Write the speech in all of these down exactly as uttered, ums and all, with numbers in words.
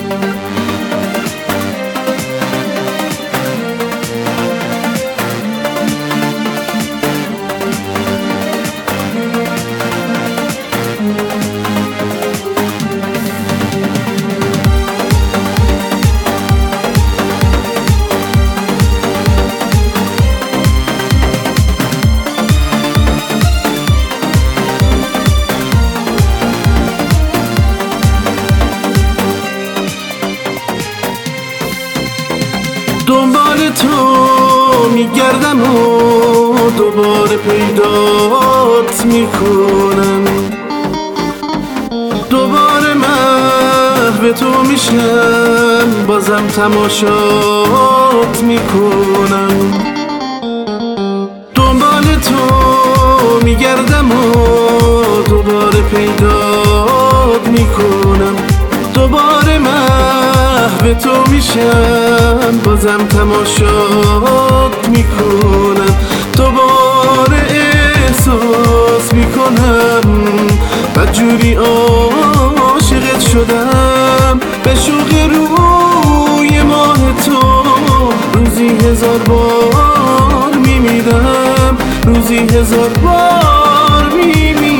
دنبال تو میگردم و دوباره پیدات میکنم، دوباره محو تو میشم، بازم تماشات میکنم. دنبال تو میگردم و دوباره پیدات میکنم، دوباره محو تو میشم، بازم تماشات میکنم. دوباره احساس میکنم بدجوری عاشقت شدم، به شوق روی ماه تو روزی هزار بار میمیرم، روزی هزار بار میمیرم.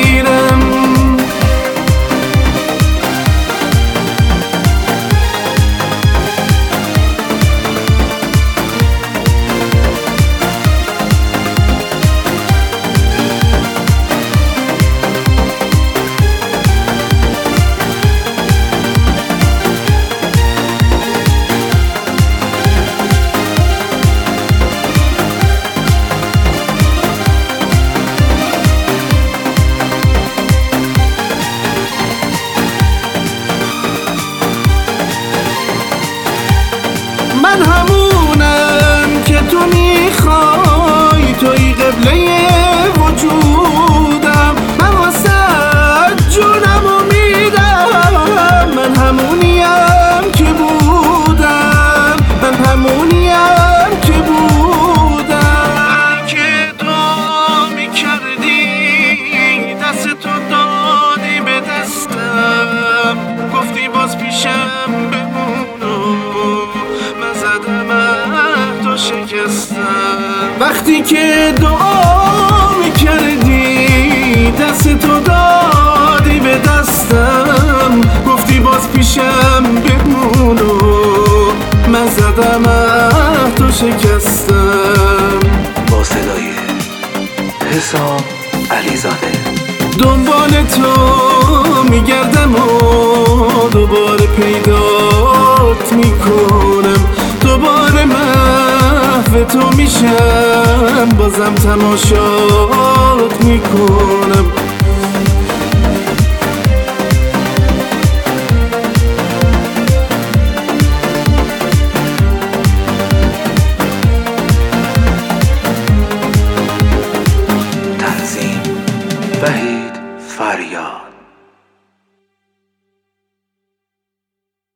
من همونم که تو میخوای، توی قبله وجودم، من واسه جونمو میدم. من همونیم که بودم، من همونیم که بودم. که دعا میکردی دست تو دادی به دستم، گفتی باز پیشم بمونو، شکستم. وقتی که دعا میکردی دست تو دادی به دستم، گفتی باز پیشم بمون و من زدم تو شکستم. با صدای حسام علیزاده دنبال تو میگردم و دوباره پیدات میکنم، دوباره محو تو میشم، بازم تماشات میکنم. تنظیم وحید